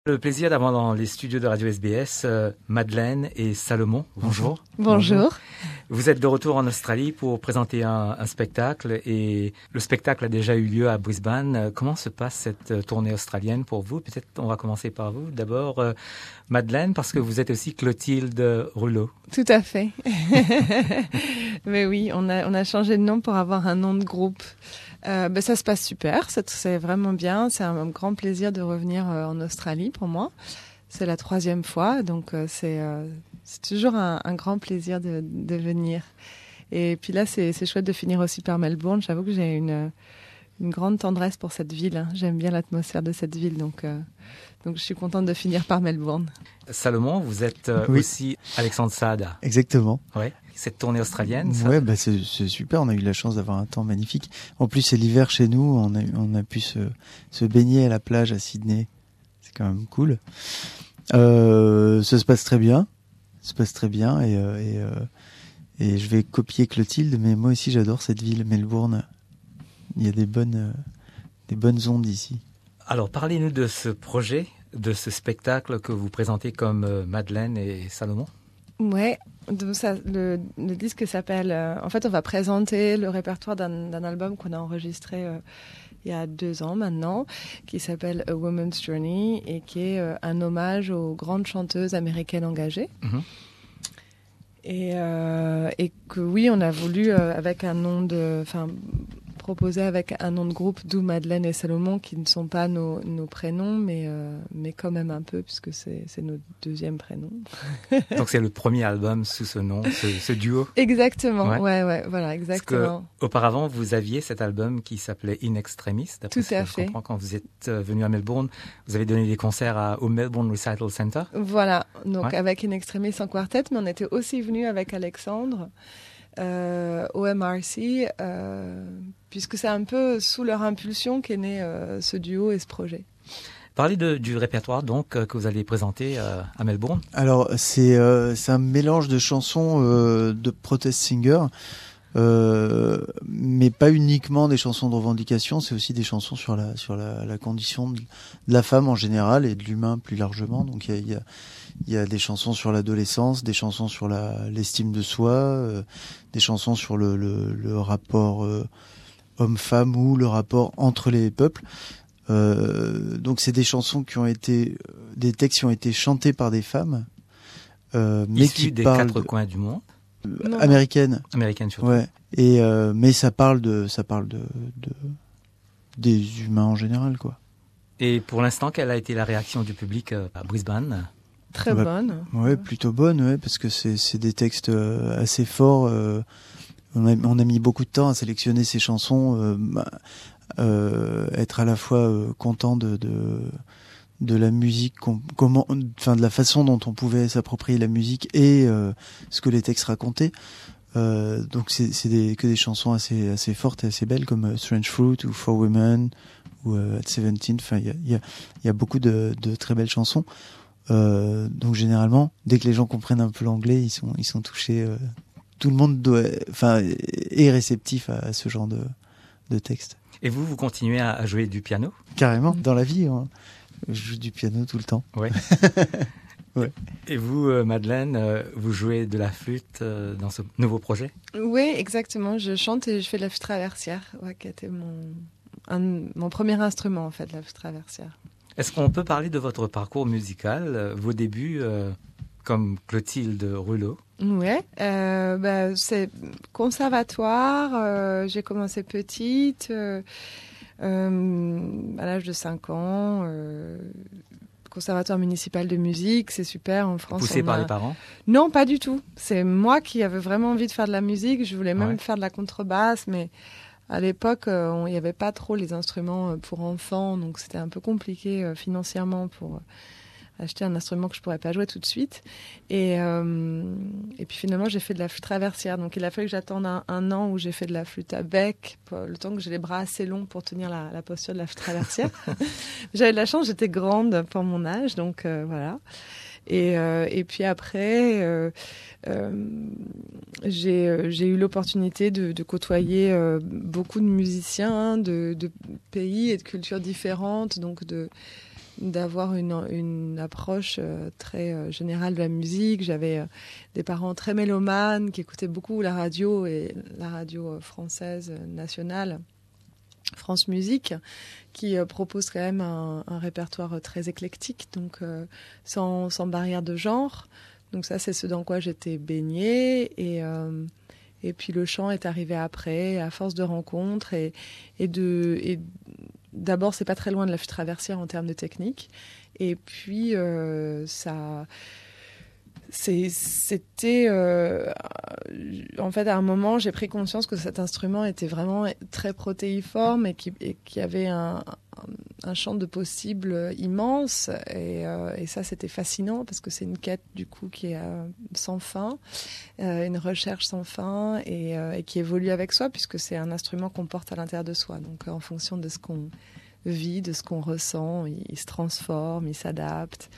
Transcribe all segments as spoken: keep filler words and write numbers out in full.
Le plaisir d'avoir dans les studios de Radio S B S euh, Madeleine et Salomon. Bonjour. Bonjour. Bonjour. Vous êtes de retour en Australie pour présenter un, un spectacle et le spectacle a déjà eu lieu à Brisbane. Comment se passe cette tournée australienne pour vous? Peut-être on va commencer par vous. D'abord, euh, Madeleine, parce que vous êtes aussi Clotilde Rouleau. Tout à fait. Mais oui, on a, on a changé de nom pour avoir un nom de groupe. Euh, ben ça se passe super, c'est, c'est vraiment bien. C'est un, un grand plaisir de revenir euh, en Australie pour moi. C'est la troisième fois, donc euh, c'est, euh, c'est toujours un, un grand plaisir de, de venir. Et puis là, c'est, c'est chouette de finir aussi par Melbourne. J'avoue que j'ai une, une grande tendresse pour cette ville. Hein. J'aime bien l'atmosphère de cette ville, donc, euh, donc je suis contente de finir par Melbourne. Salomon, vous êtes euh, oui. aussi Alexandre Saada. Exactement. Ouais. Cette tournée australienne. Ça... Ouais, bah c'est, c'est super. On a eu la chance d'avoir un temps magnifique. En plus, c'est l'hiver chez nous. On a, on a pu se, se baigner à la plage à Sydney. C'est quand même cool. Euh, ça se passe très bien. Ça se passe très bien et, euh, et, euh, et je vais copier Clotilde, mais moi aussi j'adore cette ville, Melbourne. Il y a des bonnes, euh, des bonnes ondes ici. Alors, parlez-nous de ce projet, de ce spectacle que vous présentez comme euh, Madeleine et Salomon. Ouais, donc ça, le, le disque s'appelle... Euh, en fait, on va présenter le répertoire d'un, d'un album qu'on a enregistré euh, il y a deux ans maintenant, qui s'appelle A Woman's Journey et qui est euh, un hommage aux grandes chanteuses américaines engagées. Mm-hmm. Et, euh, et que oui, on a voulu euh, avec un nom de... Enfin, proposé avec un nom de groupe, d'où Madeleine et Salomon, qui ne sont pas nos, nos prénoms, mais, euh, mais quand même un peu, puisque c'est, c'est nos deuxièmes prénoms. Donc c'est le premier album sous ce nom, ce, ce duo. Exactement, ouais, ouais, ouais voilà, exactement. Parce que, auparavant, vous aviez cet album qui s'appelait In Extremis, d'après Tout ce que à je fait. comprends. Quand vous êtes venu à Melbourne, vous avez donné des concerts à, au Melbourne Recital Centre. Voilà, donc ouais. avec In Extremis en quartet, mais on était aussi venu avec Alexandre. Euh, au M R C, euh, puisque c'est un peu sous leur impulsion qu'est né euh, ce duo et ce projet. Parlez de, du répertoire donc euh, que vous allez présenter euh, à Melbourne. Alors c'est, euh, c'est un mélange de chansons euh, de protest singers, euh, mais pas uniquement des chansons de revendication, c'est aussi des chansons sur la, sur la, la condition de la femme en général et de l'humain plus largement. Donc il y a, il y a Il y a des chansons sur l'adolescence, des chansons sur la, l'estime de soi, euh, des chansons sur le, le, le rapport euh, homme-femme ou le rapport entre les peuples. Euh, donc c'est des chansons qui ont été, des textes qui ont été chantés par des femmes, euh, mais Issus qui des parlent quatre de, coins du monde. Euh, américaines. Américaines surtout. Ouais. Et euh, mais ça parle de, ça parle de, de des humains en général, quoi. Et pour l'instant, quelle a été la réaction du public euh, à Brisbane? Très bah, bonne. Ouais, plutôt bonne, ouais, parce que c'est, c'est des textes euh, assez forts. Euh, on, a, on a mis beaucoup de temps à sélectionner ces chansons, euh, euh, être à la fois euh, content de, de de la musique, comment, enfin de la façon dont on pouvait s'approprier la musique et euh, ce que les textes racontaient. Euh, donc c'est, c'est des, que des chansons assez assez fortes et assez belles comme euh, Strange Fruit ou For Women ou euh, At seventeen. Enfin, il y a il y a il y a beaucoup de de très belles chansons. Euh, donc généralement, dès que les gens comprennent un peu l'anglais, ils sont ils sont touchés. Euh, tout le monde doit, enfin, est réceptif à, à ce genre de de texte. Et vous, vous continuez à, à jouer du piano? Carrément, dans la vie, hein. Je joue du piano tout le temps. Ouais. ouais. Et vous, euh, Madeleine, euh, vous jouez de la flûte euh, dans ce nouveau projet? Oui, exactement. Je chante et je fais de la flûte traversière, ouais, qui était mon un, mon premier instrument en fait, la flûte traversière. Est-ce qu'on peut parler de votre parcours musical, vos débuts euh, comme Clotilde Rouleau? Ouais, euh, bah, c'est conservatoire. Euh, j'ai commencé petite, euh, euh, à l'âge de cinq ans. Euh, conservatoire municipal de musique, c'est super en France. Poussé par a... les parents? Non, pas du tout. C'est moi qui avais vraiment envie de faire de la musique. Je voulais même ouais. faire de la contrebasse, mais à l'époque, il n'y avait pas trop les instruments pour enfants, donc c'était un peu compliqué euh, financièrement pour euh, acheter un instrument que je ne pourrais pas jouer tout de suite. Et, euh, et puis finalement, j'ai fait de la flûte traversière. Donc il a fallu que j'attende un, un an où j'ai fait de la flûte à bec, pour, le temps que j'ai les bras assez longs pour tenir la, la posture de la flûte traversière. J'avais de la chance, j'étais grande pour mon âge, donc euh, voilà. Et, euh, et puis après, euh, euh, j'ai, euh, j'ai eu l'opportunité de, de côtoyer euh, beaucoup de musiciens de, de pays et de cultures différentes, donc de, d'avoir une, une approche euh, très euh, générale de la musique. J'avais euh, des parents très mélomanes qui écoutaient beaucoup la radio, et la radio française nationale, France Musique, qui euh, propose quand même un, un répertoire très éclectique, donc euh, sans, sans barrière de genre. Donc ça, c'est ce dans quoi j'étais baignée. Et... Euh, Et puis le chant est arrivé après, à force de rencontres. Et, et de, et d'abord, c'est pas très loin de la flûte traversière en termes de technique. Et puis, euh, ça, c'est, c'était... Euh, en fait, à un moment, j'ai pris conscience que cet instrument était vraiment très protéiforme et qu'il y avait un, un, un champ de possibles immense. Et, euh, et ça, c'était fascinant parce que c'est une quête, du coup, qui est euh, sans fin. Euh, une recherche sans fin et, euh, et qui évolue avec soi, puisque c'est un instrument qu'on porte à l'intérieur de soi. Donc euh, en fonction de ce qu'on vit, de ce qu'on ressent, il, il se transforme, il s'adapte.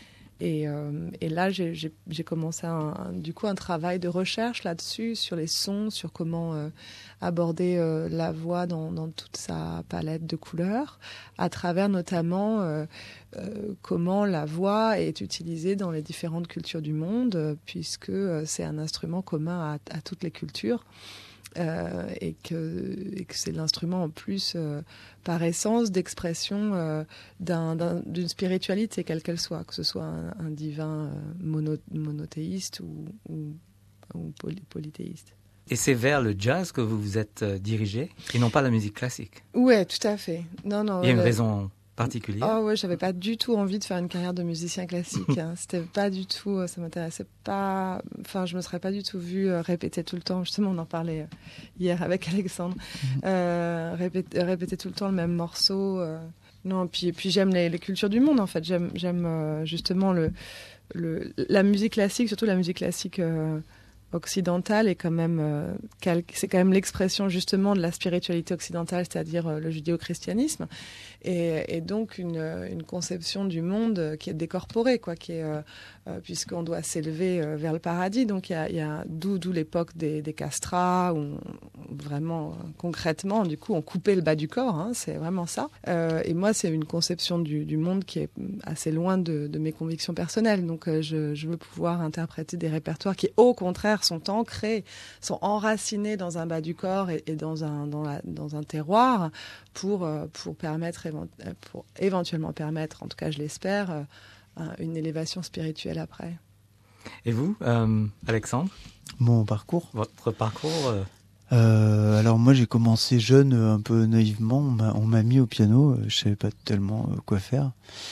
Et, euh, et là, j'ai, j'ai, j'ai commencé un, un, du coup un travail de recherche là-dessus, sur les sons, sur comment euh, aborder euh, la voix dans, dans toute sa palette de couleurs, à travers notamment euh, euh, comment la voix est utilisée dans les différentes cultures du monde, euh, puisque euh, c'est un instrument commun à, à toutes les cultures. Euh, et, que, et que c'est l'instrument en plus euh, par essence d'expression euh, d'un, d'un, d'une spiritualité quelle qu'elle soit, que ce soit un, un divin euh, mono, monothéiste ou, ou, ou poly, polythéiste. Et c'est vers le jazz que vous vous êtes euh, dirigé et non pas la musique classique? Ouais, tout à fait. Non, non. Il y a une euh, raison particulière? Oh ouais, j'avais pas du tout envie de faire une carrière de musicien classique. Hein. C'était pas du tout, ça m'intéressait pas. Enfin, je me serais pas du tout vue euh, répéter tout le temps. Justement, on en parlait euh, hier avec Alexandre. Euh, répéter, répéter tout le temps le même morceau. Euh... Non, puis puis j'aime les, les cultures du monde en fait. J'aime j'aime euh, justement le le la musique classique, surtout la musique classique. Euh, occidentale est quand même euh, c'est quand même l'expression justement de la spiritualité occidentale, c'est-à-dire euh, le judéo-christianisme, et, et donc une, une conception du monde qui est décorporée, quoi, qui est euh, euh, puisqu'on doit s'élever euh, vers le paradis. Donc il y a, il y a d'où, d'où l'époque des, des castrats, où on, vraiment euh, concrètement, du coup, on coupait le bas du corps, hein, c'est vraiment ça. Euh, et moi, c'est une conception du, du monde qui est assez loin de, de mes convictions personnelles. Donc euh, je, je veux pouvoir interpréter des répertoires qui, au contraire, sont ancrés, sont enracinés dans un bas du corps et, et dans, un, dans, la, dans un terroir pour, pour, permettre, pour éventuellement permettre, en tout cas je l'espère, une élévation spirituelle après. Et vous, euh, Alexandre? Mon parcours? Votre parcours euh... Euh, alors moi j'ai commencé jeune, un peu naïvement, on m'a, on m'a mis au piano, je savais pas tellement quoi faire.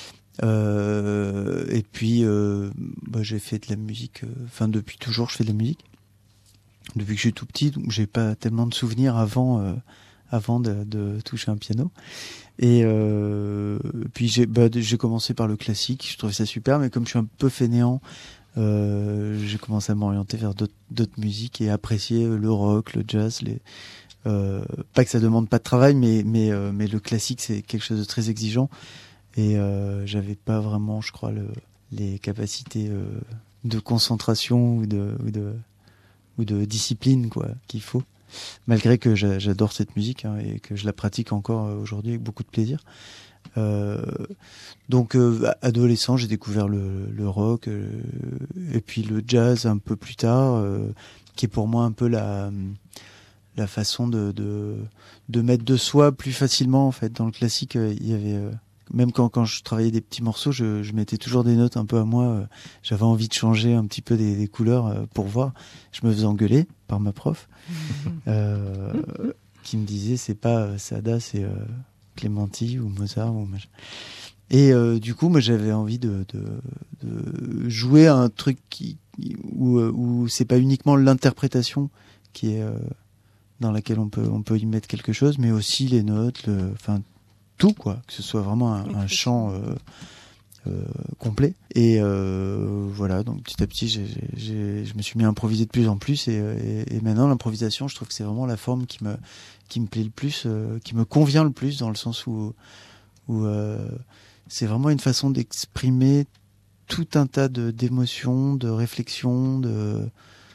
Euh, et puis euh, bah, j'ai fait de la musique, enfin euh, depuis toujours je fais de la musique, depuis que je suis tout petit, donc j'ai pas tellement de souvenirs avant euh, avant de, de toucher un piano. Et euh, puis j'ai bah, j'ai commencé par le classique, je trouvais ça super, mais comme je suis un peu fainéant, euh, j'ai commencé à m'orienter vers d'autres, d'autres musiques et apprécier le rock, le jazz, les euh, pas que ça demande pas de travail, mais mais euh, mais le classique c'est quelque chose de très exigeant. Et euh, j'avais pas vraiment, je crois, le, les capacités euh, de concentration ou de, ou de ou de discipline quoi qu'il faut. Malgré que j'a, j'adore cette musique hein, et que je la pratique encore aujourd'hui avec beaucoup de plaisir. Euh, donc euh, adolescent, j'ai découvert le, le rock euh, et puis le jazz un peu plus tard, euh, qui est pour moi un peu la la façon de de de mettre de soi plus facilement en fait. Dans le classique, euh, il y avait euh, même quand, quand je travaillais des petits morceaux, je, je mettais toujours des notes un peu à moi. J'avais envie de changer un petit peu des, des couleurs pour voir. Je me faisais engueuler par ma prof, euh, qui me disait c'est pas Sada, c'est euh, Clementi ou Mozart ou machin. Et euh, du coup, moi, j'avais envie de, de, de jouer à un truc qui, où, où c'est pas uniquement l'interprétation qui est euh, dans laquelle on peut on peut y mettre quelque chose, mais aussi les notes, le, enfin tout quoi, que ce soit vraiment un, un chant euh, euh, complet. Et euh, voilà, donc petit à petit, j'ai, j'ai, je me suis mis à improviser de plus en plus, et, et, et maintenant l'improvisation, je trouve que c'est vraiment la forme qui me qui me plaît le plus, euh, qui me convient le plus, dans le sens où où euh, c'est vraiment une façon d'exprimer tout un tas de d'émotions, de réflexions, de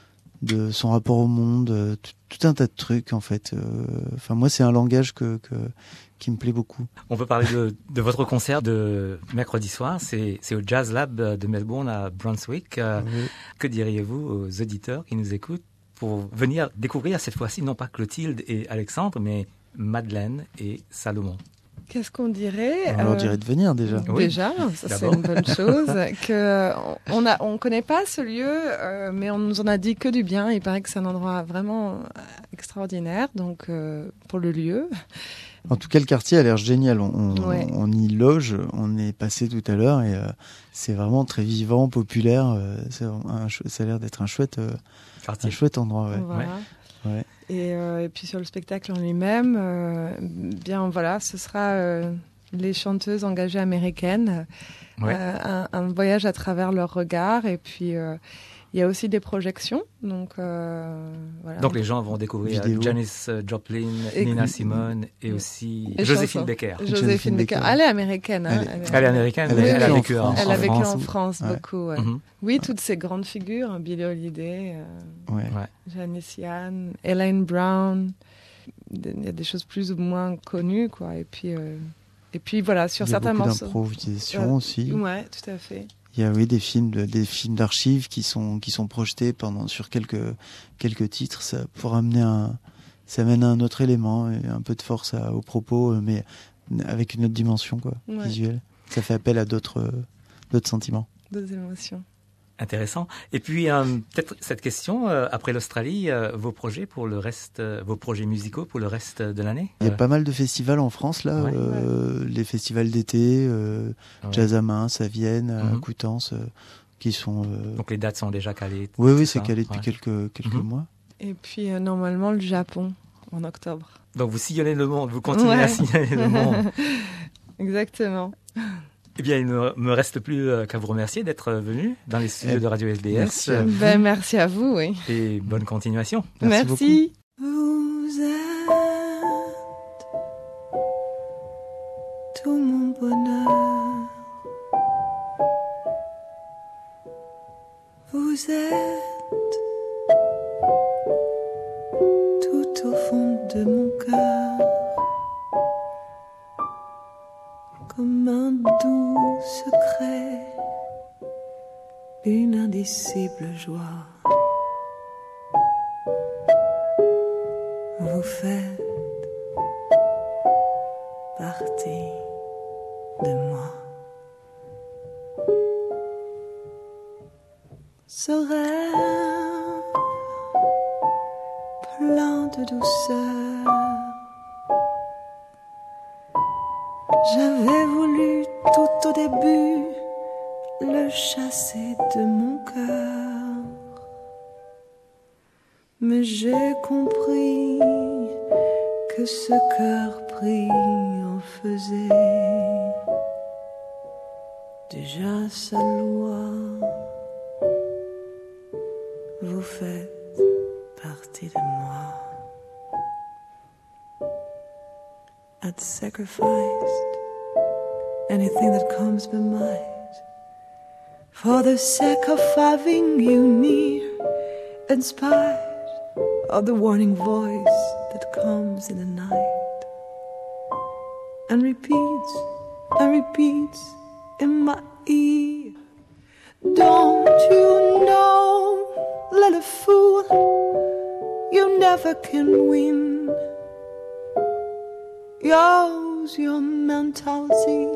de son rapport au monde, tout, tout un tas de trucs en fait. Enfin euh, moi c'est un langage que, que qui me plaît beaucoup. On peut parler de, de votre concert de mercredi soir, c'est, c'est au Jazz Lab de Melbourne à Brunswick. Euh, oui. Que diriez-vous aux auditeurs qui nous écoutent pour venir découvrir cette fois-ci non pas Clotilde et Alexandre, mais Madeleine et Salomon? Qu'est-ce qu'on dirait? On leur euh, dirait de venir déjà. Oui. Déjà, ça c'est une bonne chose. que on a, on connaît pas ce lieu, euh, mais on nous en a dit que du bien. Il paraît que c'est un endroit vraiment extraordinaire, donc euh, pour le lieu. En tout cas, le quartier a l'air génial. On, on, ouais. on y loge. On est passé tout à l'heure et euh, c'est vraiment très vivant, populaire. Euh, c'est un, ça a l'air d'être un chouette, euh, un chouette endroit. Ouais. Voilà. Ouais. Ouais. Et, euh, et puis sur le spectacle en lui-même, euh, bien voilà, ce sera euh, les chanteuses engagées américaines, ouais. euh, un, un voyage à travers leurs regards, et puis euh, il y a aussi des projections. Donc, euh, voilà. Donc les gens vont découvrir Vidéo. Janis Joplin, et Nina Simone et aussi et Joséphine Baker. Joséphine Baker. Elle est américaine. Hein. Elle, est... elle est américaine, mais elle, elle a vécu en France. Elle a vécu en France ouais. beaucoup. Ouais. Mm-hmm. Oui, toutes ces grandes figures, hein, Billie Holiday, euh, ouais. Janis Ian, Elaine Brown. Il y a des choses plus ou moins connues, quoi. Et puis, euh, et puis voilà, sur il y a certains beaucoup morceaux. D'improvisation euh, aussi. Ouais, tout à fait. Il y a oui des films, de, des films d'archives qui sont qui sont projetés pendant sur quelques quelques titres, ça pour amener un, ça amène un autre élément et un peu de force à, aux propos, mais avec une autre dimension quoi, ouais. visuelle. Ça fait appel à d'autres d'autres sentiments, d'autres émotions. Intéressant. Et puis euh, peut-être cette question euh, après l'Australie, euh, vos projets pour le reste, euh, vos projets musicaux pour le reste de l'année. Il y a euh... pas mal de festivals en France là, ouais. Euh, ouais. les festivals d'été, euh, ouais. Jazz à Mainz, à Vienne, mm-hmm. à Coutances, euh, qui sont. Euh... Donc les dates sont déjà calées. Oui, oui, c'est calé depuis ouais. quelques quelques mm-hmm. mois. Et puis euh, normalement le Japon en octobre. Donc vous sillonnez le monde, vous continuez ouais. à sillonner le monde. Exactement. Eh bien, il ne me reste plus qu'à vous remercier d'être venu dans les studios de Radio S B S. Merci à vous, ben, merci à vous oui. Et bonne continuation. Merci, merci. Beaucoup. Vous êtes tout mon bonheur. Vous êtes tout au fond de mon cœur. Comme un doux secret, une indicible joie. Vous faites partie de moi. Ce rêve plein de douceur, j'avais voulu tout au début le chasser de mon cœur, mais j'ai compris que ce cœur pris en faisait déjà sa loi. Vous faites partie de moi. I'd sacrificed anything that comes by might for the sake of having you near, in spite of the warning voice that comes in the night and repeats and repeats in my ear. Don't you know, little fool, you never can win. Yours your mentality,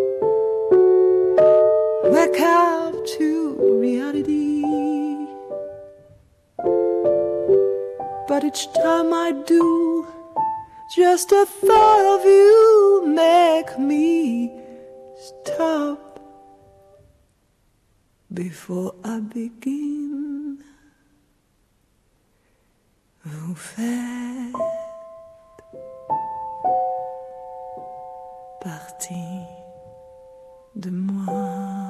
wake up to reality. But each time I do, just the thought of you make me stop before I begin. Vous faites partie de moi.